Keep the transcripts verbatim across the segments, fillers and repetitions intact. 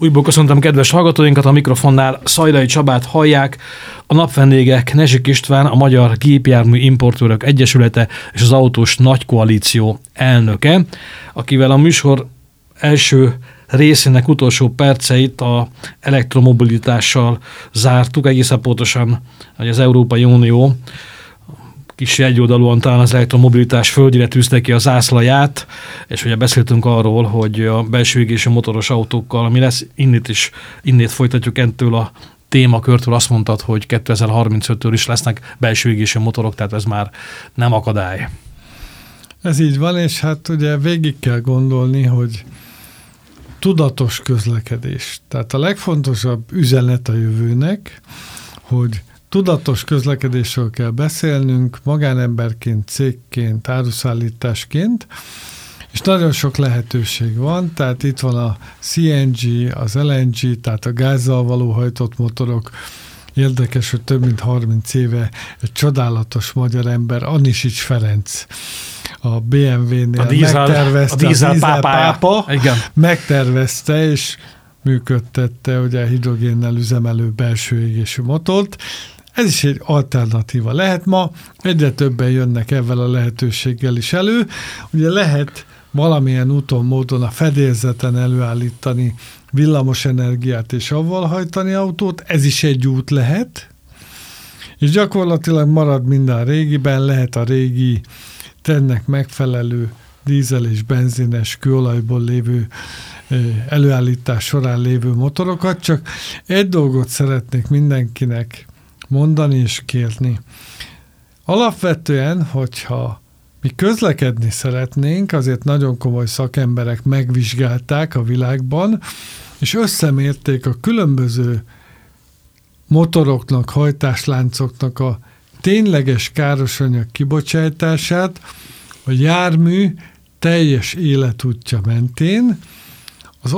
Újból köszöntöm kedves hallgatóinkat, a mikrofonnál Szajdai Csabát hallják. A napvendégek Nezsik István, a Magyar Gépjármű Importőrök Egyesülete és az Autós Nagykoalíció elnöke, akivel a műsor első részének utolsó perceit a elektromobilitással zártuk, egészen pontosan, hogy az Európai Unió kis egyoldalúan talán az elektromobilitás földjére tűzte ki a zászlaját, és ugye beszéltünk arról, hogy a belső égésű motoros autókkal mi lesz, innét is, innét folytatjuk ettől a témakörtől, azt mondtad, hogy kétezer-harmincöttől is lesznek belső égésű motorok, tehát ez már nem akadály. Ez így van, és hát ugye végig kell gondolni, hogy tudatos közlekedés. Tehát a legfontosabb üzenet a jövőnek, hogy tudatos közlekedésről kell beszélnünk, magánemberként, cégként, áruszállításként, és nagyon sok lehetőség van, tehát itt van a cé en gé, az el en gé, tehát a gázzal való hajtott motorok. Érdekes, hogy több mint harminc éve egy csodálatos magyar ember, Anisics Ferenc, a bé em vé-nél a dízel, megtervezte, a dízel, a dízel pápa, Igen. megtervezte, és működtette ugye a hidrogénnel üzemelő belső égésű motort. Ez is egy alternatíva lehet ma, egyre többen jönnek ezzel a lehetőséggel is elő. Ugye lehet valamilyen úton, módon a fedélzeten előállítani villamos energiát és avval hajtani autót, ez is egy út lehet, és gyakorlatilag marad minden régiben, lehet a régi trendnek megfelelő dízel és benzines kőolajból lévő előállítás során lévő motorokat, csak egy dolgot szeretnék mindenkinek mondani és kérni. Alapvetően, hogyha mi közlekedni szeretnénk, azért nagyon komoly szakemberek megvizsgálták a világban, és összemérték a különböző motoroknak, hajtásláncoknak a tényleges károsanyag kibocsátását a jármű teljes életútja mentén, az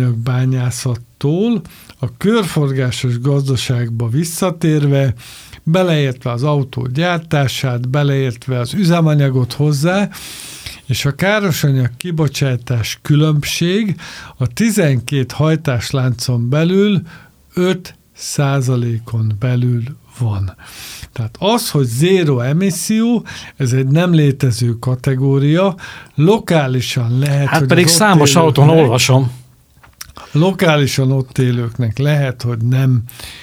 alapanyagbányászattól a körforgásos gazdaságba visszatérve, beleértve az autó gyártását, beleértve az üzemanyagot hozzá, és a károsanyag kibocsátás különbség a tizenkét hajtásláncon belül öt százalékon belül van. Tehát az, hogy zéro emisszió, ez egy nem létező kategória, lokálisan lehet, hát hogy pedig számos autón olvasom. Lokálisan ott élőknek lehet, hogy nem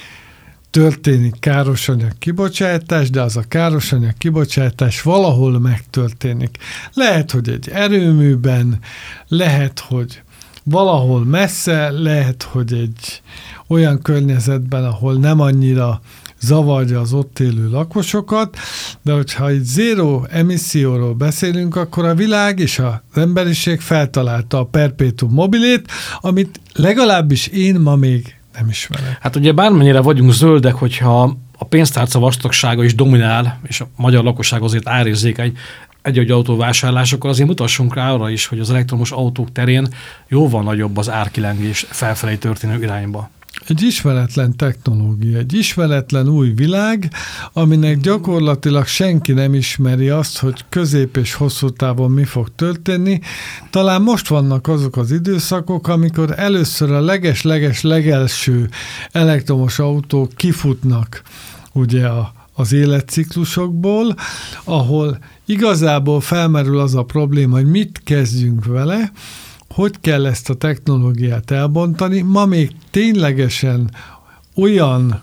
történik károsanyag kibocsátás, de az a károsanyag kibocsátás valahol megtörténik. Lehet, hogy egy erőműben, lehet, hogy valahol messze, lehet, hogy egy olyan környezetben, ahol nem annyira zavarja az ott élő lakosokat, de hogyha itt zéró emisszióról beszélünk, akkor a világ és az emberiség feltalálta a perpetuum mobilét, amit legalábbis én ma még nem ismerek. Hát ugye bármennyire vagyunk zöldek, hogyha a pénztárca vastagsága is dominál, és a magyar lakosság azért árérzékeny egy-egy autóvásárlásokkal, azért mutassunk rá arra is, hogy az elektromos autók terén jóval nagyobb az árkilengés felfelé történő irányba. Egy ismeretlen technológia, egy ismeretlen új világ, aminek gyakorlatilag senki nem ismeri azt, hogy közép és hosszú távon mi fog történni. Talán most vannak azok az időszakok, amikor először a leges-leges legelső elektromos autók kifutnak ugye a, az életciklusokból, ahol igazából felmerül az a probléma, hogy mit kezdjünk vele, hogy kell ezt a technológiát elbontani. Ma még ténylegesen olyan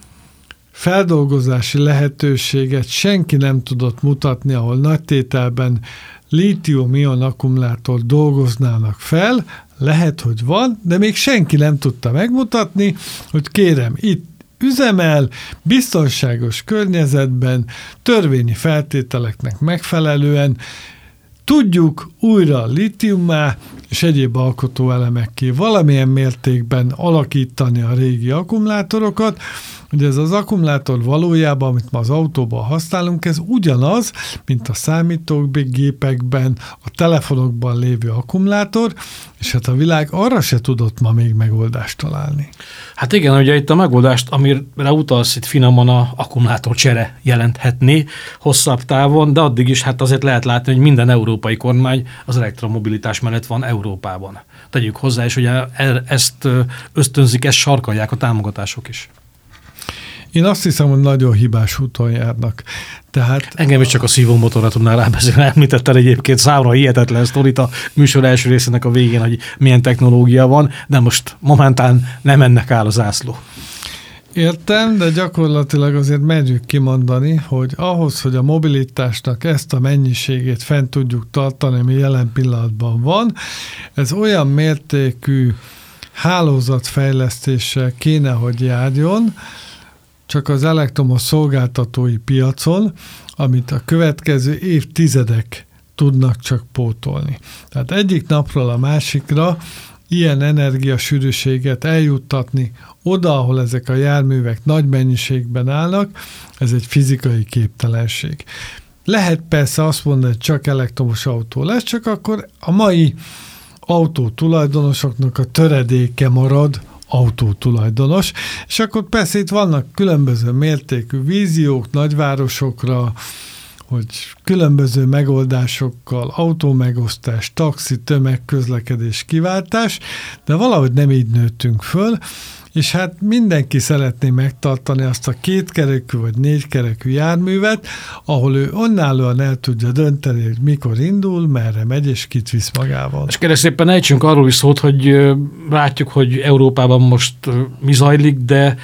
feldolgozási lehetőséget senki nem tudott mutatni, ahol nagy tételben lítium-ion akkumulátor dolgoznának fel, lehet, hogy van, de még senki nem tudta megmutatni, hogy kérem, itt üzemel, biztonságos környezetben, törvényi feltételeknek megfelelően, tudjuk újra lítiummá és egyéb alkotóelemekké valamilyen mértékben alakítani a régi akkumulátorokat. Ugye ez az akkumulátor valójában, amit ma az autóban használunk, ez ugyanaz, mint a számítógépekben, a telefonokban lévő akkumulátor, és hát a világ arra se tudott ma még megoldást találni. Hát igen, ugye itt a megoldást, amire utalsz itt finoman, a akkumulátor csere jelenthetné hosszabb távon, de addig is hát azért lehet látni, hogy minden európai európai kormány az elektromobilitás mellett van Európában. Tegyük hozzá, és ugye ezt ösztönzik, ezt sarkalják a támogatások is. Én azt hiszem, hogy nagyon hibás úton járnak. Tehát engem is csak a szívómotorra tudnál rábeszélni. Említettel egyébként számra hihetetlen sztorit a műsor első részének a végén, hogy milyen technológia van, de most momentán nem ennek áll a zászló. Értem, de gyakorlatilag azért merjük kimondani, hogy ahhoz, hogy a mobilitásnak ezt a mennyiségét fent tudjuk tartani, ami jelen pillanatban van, ez olyan mértékű hálózatfejlesztéssel kéne, hogy járjon, csak az elektromos szolgáltatói piacon, amit a következő évtizedek tudnak csak pótolni. Tehát egyik napról a másikra ilyen energiasűrűséget eljuttatni oda, ahol ezek a járművek nagy mennyiségben állnak, ez egy fizikai képtelenség. Lehet persze azt mondani, hogy csak elektromos autó lesz, csak akkor a mai autó tulajdonosoknak a töredéke marad autótulajdonos, és akkor persze itt vannak különböző mértékű víziók nagyvárosokra, hogy különböző megoldásokkal autómegosztás, taxi, tömegközlekedés, kiváltás, de valahogy nem így nőttünk föl, és hát mindenki szeretné megtartani azt a kétkerekű vagy négykerekű járművet, ahol ő önállóan el tudja dönteni, hogy mikor indul, merre megy, és kit visz magával. És kérlek szépen ejtsünk arról is szót, hogy látjuk, hogy Európában most mi zajlik, de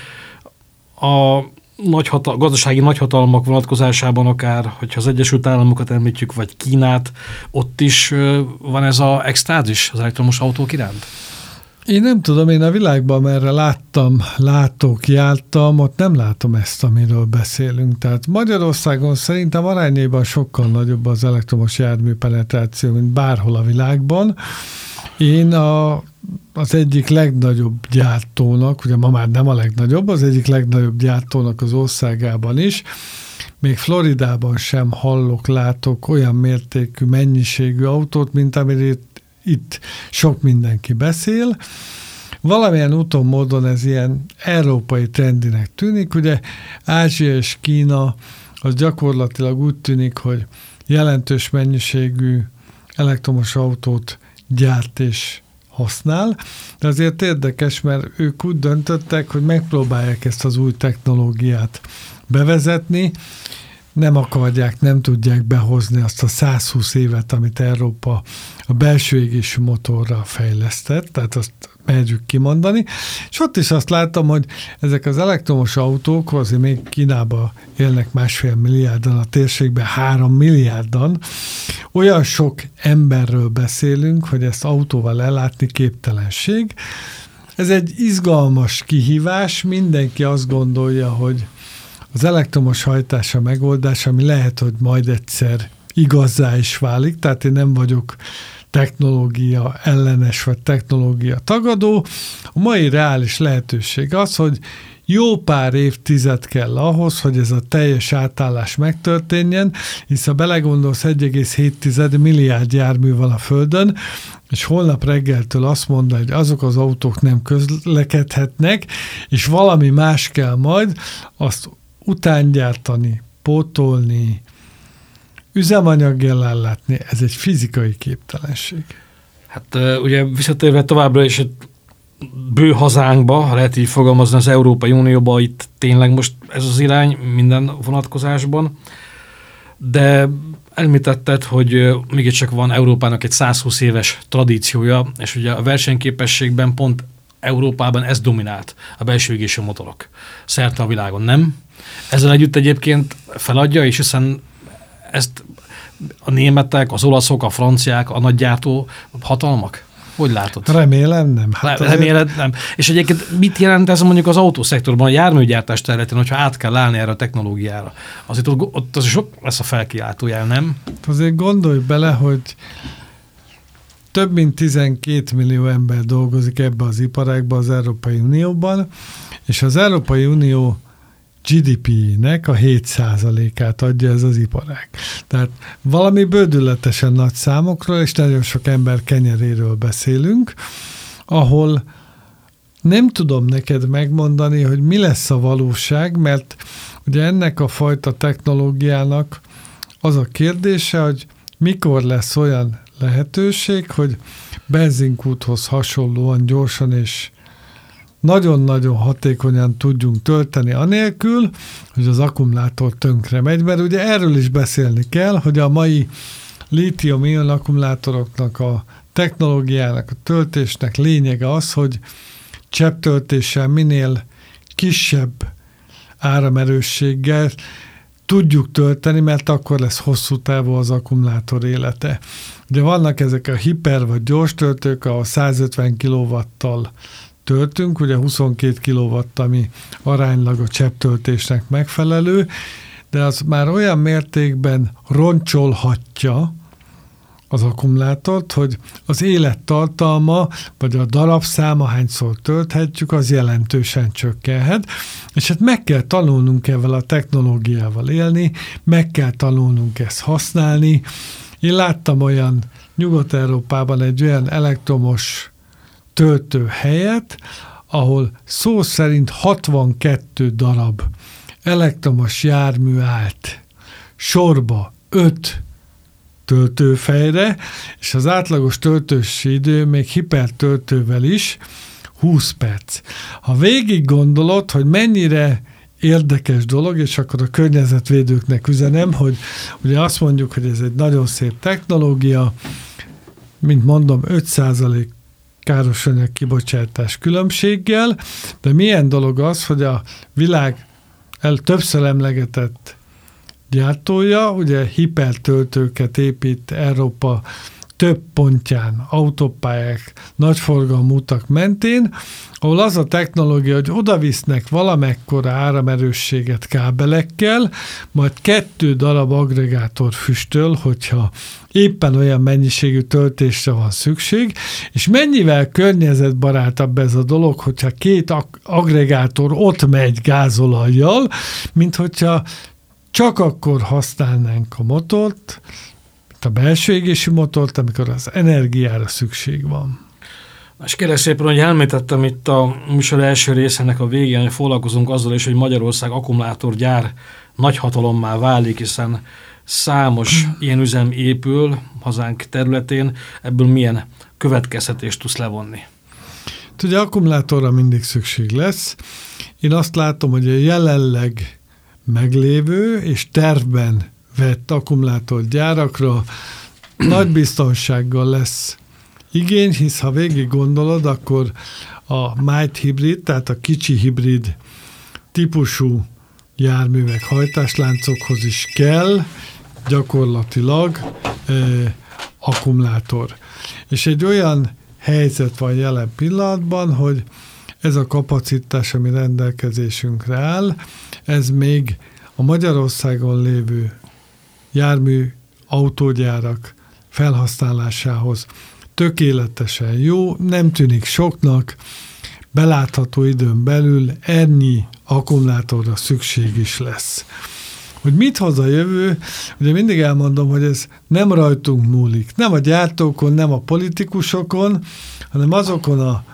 a nagyhatal- gazdasági nagyhatalmak vonatkozásában akár, hogyha az Egyesült Államokat említjük, vagy Kínát, ott is van ez az extázis az elektromos autók iránt? Én nem tudom, én a világban, merre láttam, látok, jártam, ott nem látom ezt, amiről beszélünk. Tehát Magyarországon szerintem arányében sokkal nagyobb az elektromos jármű penetráció, mint bárhol a világban. Én a, az egyik legnagyobb gyártónak, ugye ma már nem a legnagyobb, az egyik legnagyobb gyártónak az országában is, még Floridában sem hallok, látok olyan mértékű mennyiségű autót, mint amiről itt sok mindenki beszél. Valamilyen úton, módon ez ilyen európai trendinek tűnik. Ugye Ázsia és Kína az gyakorlatilag úgy tűnik, hogy jelentős mennyiségű elektromos autót gyárt és használ, de azért érdekes, mert ők úgy döntöttek, hogy megpróbálják ezt az új technológiát bevezetni, nem akarják, nem tudják behozni azt a száz húsz évet, amit Európa a belső égésű motorra fejlesztett, tehát azt merjük kimondani. És ott is azt láttam, hogy ezek az elektromos autók, azért még Kínában élnek másfél milliárdan, a térségben három milliárdan, olyan sok emberről beszélünk, hogy ezt autóval ellátni képtelenség. Ez egy izgalmas kihívás, mindenki azt gondolja, hogy az elektromos hajtás a megoldás, ami lehet, hogy majd egyszer igazzá is válik, tehát én nem vagyok technológia ellenes vagy technológia tagadó. A mai reális lehetőség az, hogy jó pár évtized kell ahhoz, hogy ez a teljes átállás megtörténjen, hisz ha belegondolsz, egy egész hét milliárd jármű van a Földön, és holnap reggeltől azt mondani, hogy azok az autók nem közlekedhetnek, és valami más kell majd, azt utángyártani, pótolni, üzemanyaggal ellátni, ez egy fizikai képtelenség. Hát ugye visszatérve továbbra is bő hazánkba, ha lehet így fogalmazni, az Európai Unióba, itt tényleg most ez az irány minden vonatkozásban, de említetted, hogy mégiscsak van Európának egy száz húsz éves tradíciója, és ugye a versenyképességben pont Európában ez dominált, a belső égésű motorok. Szerte a világon, nem? Ezzel együtt egyébként feladja, és hiszen ezt a németek, az olaszok, a franciák, a nagygyártó hatalmak? Hogy látod? Remélem nem. Hát Remélem nem. És egyébként mit jelent ez mondjuk az autószektorban, a járműgyártás területén, hogyha át kell állni erre a technológiára? Azért ott, ott az sok lesz a felkiáltójel, nem? Azért gondolj bele, hogy több mint tizenkét millió ember dolgozik ebbe az iparágba az Európai Unióban, és az Európai Unió gé dé pé-nek a hét százalékát adja ez az iparág. Tehát valami bődületesen nagy számokról, és nagyon sok ember kenyeréről beszélünk, ahol nem tudom neked megmondani, hogy mi lesz a valóság, mert ugye ennek a fajta technológiának az a kérdése, hogy mikor lesz olyan lehetőség, hogy benzinkúthoz hasonlóan gyorsan és nagyon-nagyon hatékonyan tudjunk tölteni anélkül, hogy az akkumulátor tönkre megy, mert ugye erről is beszélni kell, hogy a mai lítium-ion akkumulátoroknak a technológiának, a töltésnek lényege az, hogy csepptöltéssel minél kisebb áramerősséggel tudjuk tölteni, mert akkor lesz hosszú távú az akkumulátor élete. Ugye vannak ezek a hiper vagy gyors töltők, ahol százötven kilovattal töltünk, ugye huszonkét kilowatt, ami aránylag a csepptöltésnek megfelelő, de az már olyan mértékben roncsolhatja az akkumulátort, hogy az élettartalma, vagy a darabszáma, hányszor tölthetjük, az jelentősen csökkenhet, és hát meg kell tanulnunk ezzel a technológiával élni, meg kell tanulnunk ezt használni. Én láttam olyan Nyugat-Európában egy olyan elektromos töltőhelyet, ahol szó szerint hatvankettő darab elektromos jármű állt sorba öt töltőfejre, és az átlagos töltési idő még hipertöltővel is húsz perc. Ha végig gondolod, hogy mennyire érdekes dolog, és akkor a környezetvédőknek üzenem, hogy ugye azt mondjuk, hogy ez egy nagyon szép technológia, mint mondom, öt százalék károsanyag kibocsátás különbséggel, de milyen dolog az, hogy a világ el többször emlegetett gyártója, ugye hipertöltőket épít Európa több pontján, autópályák, nagyforgalmú utak mentén, ahol az a technológia, hogy odavisznek valamekkora áramerősséget kábelekkel, majd kettő darab aggregátor füstöl, hogyha éppen olyan mennyiségű töltésre van szükség, és mennyivel környezetbarátabb ez a dolog, hogyha két ag- aggregátor ott megy gázolajjal, mint hogyha csak akkor használnánk a motort, a belső égési motort, amikor az energiára szükség van. És kérlek szépen, hogy elmétettem itt a műsor első részének a végén, hogy foglalkozunk azzal is, hogy Magyarország akkumulátorgyár nagyhatalommá válik, hiszen számos ilyen üzem épül hazánk területén, ebből milyen következtetést tudsz levonni? Ugye akkumulátorra mindig szükség lesz. Én azt látom, hogy a jelenleg meglévő és tervben vett akkumulátorgyárakra nagy biztonsággal lesz igény, hisz ha végig gondolod, akkor a mild hibrid, tehát a kicsi hibrid típusú járművek hajtásláncokhoz is kell gyakorlatilag eh, akkumulátor. És egy olyan helyzet van jelen pillanatban, hogy ez a kapacitás, ami rendelkezésünkre áll, ez még a Magyarországon lévő jármű autógyárak felhasználásához tökéletesen jó, nem tűnik soknak, belátható időn belül ennyi akkumulátorra szükség is lesz. Hogy mit hoz a jövő, ugye mindig elmondom, hogy ez nem rajtunk múlik, nem a gyártókon, nem a politikusokon, hanem azokon a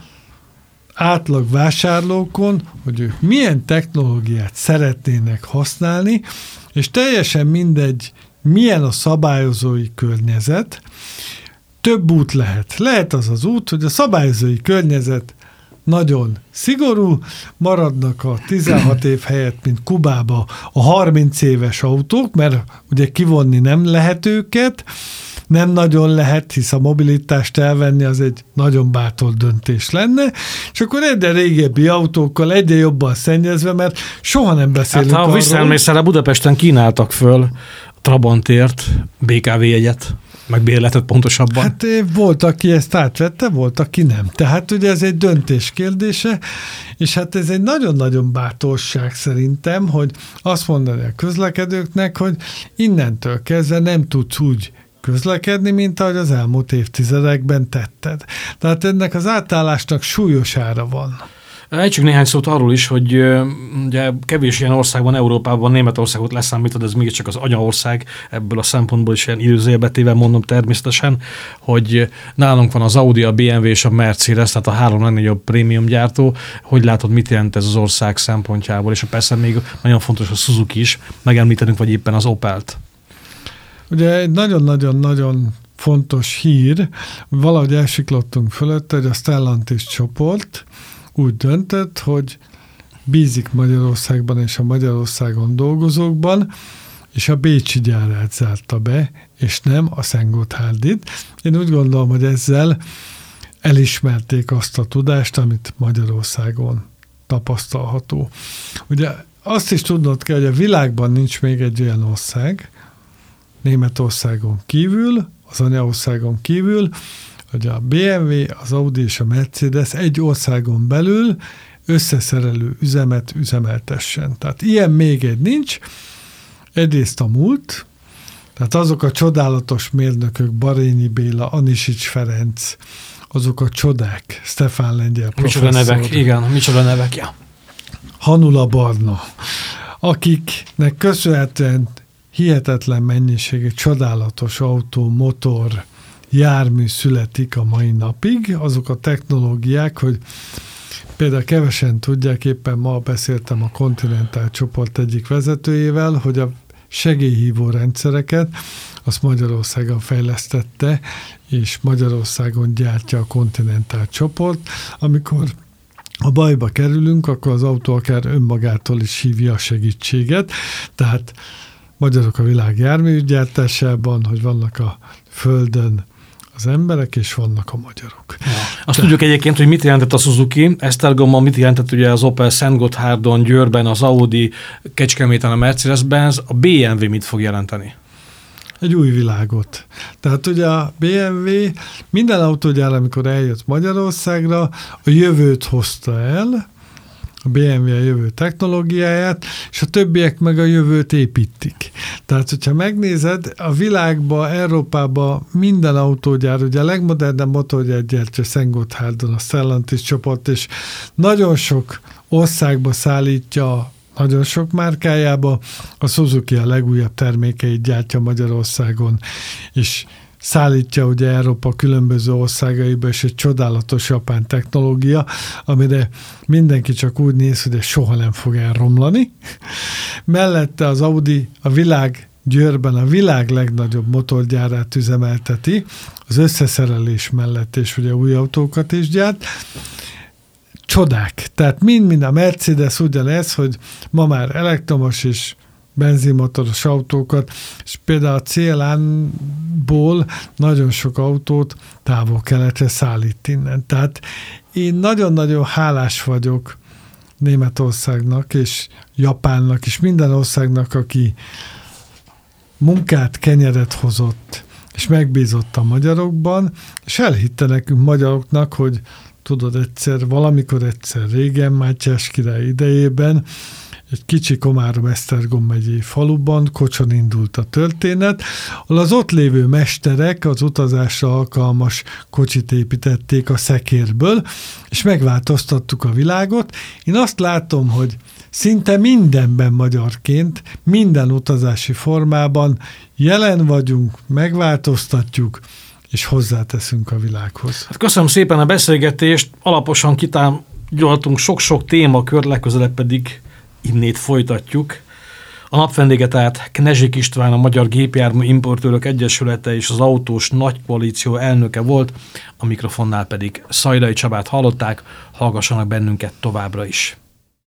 átlag vásárlókon, hogy ők milyen technológiát szeretnének használni, és teljesen mindegy, milyen a szabályozói környezet, több út lehet. Lehet az az út, hogy a szabályozói környezet nagyon szigorú, maradnak a tizenhat év helyett, mint Kubába a harminc éves autók, mert ugye kivonni nem lehet őket, nem nagyon lehet, hisz a mobilitást elvenni az egy nagyon bátor döntés lenne, és akkor egyre régebbi autókkal, egyre jobban szennyezve, mert soha nem beszélünk hát, ha arról. visszaemlékszel, a Budapesten kínáltak föl Trabantért bé ká vé jegyet, meg bérletet pontosabban. Hát volt, aki ezt átvette, volt, aki nem. Tehát ugye ez egy döntés kérdése, és hát ez egy nagyon-nagyon bátorság szerintem, hogy azt mondani a közlekedőknek, hogy innentől kezdve nem tudsz úgy közlekedni, mint ahogy az elmúlt évtizedekben tetted. Tehát ennek az átállásnak súlyos ára van. Ejtsük néhány szót arról is, hogy ugye kevés ilyen ország van Európában, Németországot leszámítod, ez mégiscsak az anyaország, ebből a szempontból is ilyen időzélbetével mondom természetesen, hogy nálunk van az Audi, a bé em vé és a Mercedes, tehát a három legnagyobb prémium gyártó. Hogy látod, mit jelent ez az ország szempontjából, és persze még nagyon fontos a Suzuki is, megemlítenünk, vagy éppen az Opelt. Ugye egy nagyon-nagyon-nagyon fontos hír, valahogy elsiklottunk fölött, hogy a Stellantis csoport úgy döntött, hogy bízik Magyarországban és a Magyarországon dolgozókban, és a bécsi gyárát zárta be, és nem a Szent-Gotthárdit. Én úgy gondolom, hogy ezzel elismerték azt a tudást, amit Magyarországon tapasztalható. Ugye azt is tudnod kell, hogy a világban nincs még egy olyan ország, Németországon kívül, az anyaországon kívül, hogy a bé em vé, az Audi és a Mercedes egy országon belül összeszerelő üzemet üzemeltessen. Tehát ilyen még egy nincs. Egyrészt a múlt, tehát azok a csodálatos mérnökök, Barényi Béla, Anisics Ferenc, azok a csodák, Stefán Lengyel professzor. Micsoda nevek, igen, micsoda nevek, ja. Hanula Barna, akiknek köszönhetően hihetetlen mennyiségű csodálatos autó, motor, jármű születik a mai napig, azok a technológiák, hogy például kevesen tudják, éppen ma beszéltem a Continental csoport egyik vezetőjével, hogy a segélyhívó rendszereket azt Magyarországon fejlesztette, és Magyarországon gyártja a Continental csoport. Amikor a bajba kerülünk, akkor az autó akár önmagától is hívja a segítséget, tehát magyarok a világ járműgyártásában, hogy vannak a földön az emberek, és vannak a magyarok. Ja. Azt De... tudjuk egyébként, hogy mit jelentett a Suzuki, Esztergomban mit jelentett ugye az Opel Szent-Gotthárdon, Győrben, az Audi, Kecskeméten a Mercedes-Benz, a bé em vé mit fog jelenteni? Egy új világot. Tehát ugye a bé em vé minden autógyár, amikor eljött Magyarországra, a jövőt hozta el, a bé em vé a jövő technológiáját, és a többiek meg a jövőt építik. Tehát, hogyha megnézed, a világban, Európában minden autógyár, ugye a legmodernebb motorgyár gyártja Szent-Gotthárdon, a Stellantis csoport, és nagyon sok országba szállítja, nagyon sok márkájába, a Suzuki a legújabb termékeit gyártja Magyarországon, és szállítja ugye Európa különböző országaiba, és egy csodálatos japán technológia, amire mindenki csak úgy néz, hogy ez soha nem fog elromlani. Mellette az Audi a világ Győrben a világ legnagyobb motorgyárát üzemelteti, az összeszerelés mellett, és ugye új autókat is gyárt. Csodák. Tehát mind-mind a Mercedes ugyanez, hogy ma már elektromos és benzinmotoros autókat, és például a cé el á-ból nagyon sok autót távol-keletre szállít innen. Tehát én nagyon-nagyon hálás vagyok Németországnak és Japánnak, és minden országnak, aki munkát, kenyeret hozott, és megbízott a magyarokban, és elhitte nekünk magyaroknak, hogy tudod, egyszer, valamikor egyszer régen, Mátyás király idejében, egy kicsi Komárom-Esztergom megyei faluban Kocson indult a történet, ahol az ott lévő mesterek az utazásra alkalmas kocsit építették a szekérből, és megváltoztattuk a világot. Én azt látom, hogy szinte mindenben magyarként, minden utazási formában jelen vagyunk, megváltoztatjuk, és hozzáteszünk a világhoz. Hát köszönöm szépen a beszélgetést, alaposan kitárgyaltunk sok-sok témakör, legközelebb pedig innét folytatjuk. A napvendége tehát Knezsik István, a Magyar Gépjármű Importőrök Egyesülete és az Autós Nagy Koalíció elnöke volt, a mikrofonnál pedig Szajdai Csabát hallották, hallgassanak bennünket továbbra is.